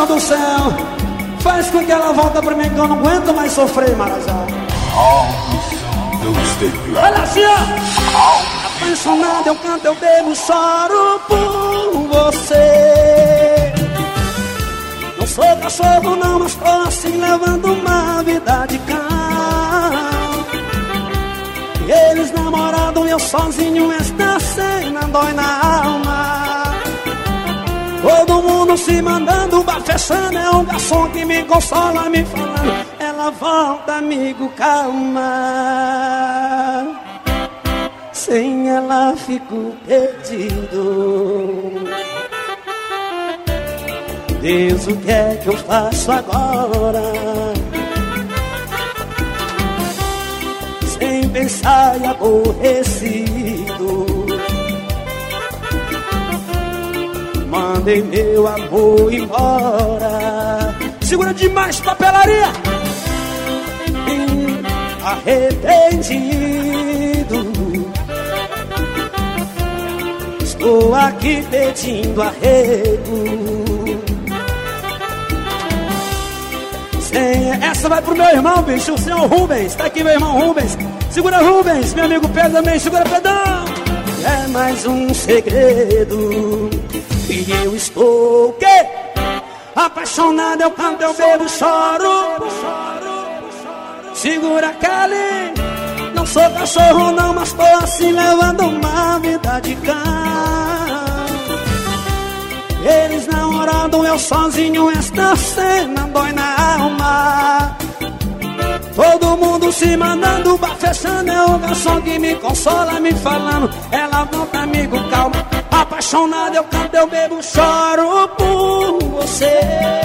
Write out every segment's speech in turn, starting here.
Deus do céu, faz com que ela volta pra mim, que eu não aguento mais sofrer, Marajá. Olha assim, ó. Apaixonado, eu canto, eu bebo, choro por você. Não sou cachorro não, mas tô assim levando uma vida de cão. E eles namorado e eu sozinho, esta cena dói na alma. Todo mundo se mandando, bar fechando, é um garçom que me consola, me falando: ela volta, amigo, calma. Sem ela fico perdido. Deus, o que é que eu faço agora? Sem pensar e aborrecido, mandei meu amor embora. Segura demais, papelaria. Arrependido, estou aqui pedindo arrego. Essa vai pro meu irmão, bicho, o senhor Rubens. Tá aqui meu irmão Rubens. Segura, Rubens, meu amigo Pedro também. Segura, Pedrão. É mais um segredo. E eu estou, o quê? Apaixonado, eu canto, eu bebo, choro. Segura, Kelly. Não sou cachorro não, mas tô assim levando uma vida de cão. Eles namorando, eu sozinho, esta cena dói na alma. Todo mundo se mandando, bar fechando, é o garçom que me consola, me falando: ela volta, amigo, calma. Apaixonado, eu canto, eu bebo, choro por você.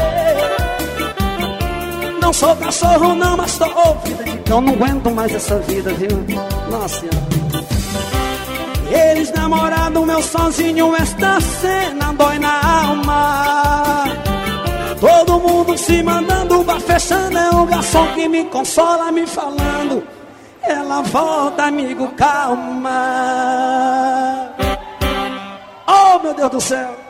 Não sou cachorro não, mas tô ouvindo, então não aguento mais essa vida, viu? Nossa Senhora. Eles namorado, meu sozinho, esta cena dói na alma. Todo mundo se mandando, bar fechando, é o garçom que me consola, me falando: ela volta, amigo, calma. Oh, meu Deus do céu.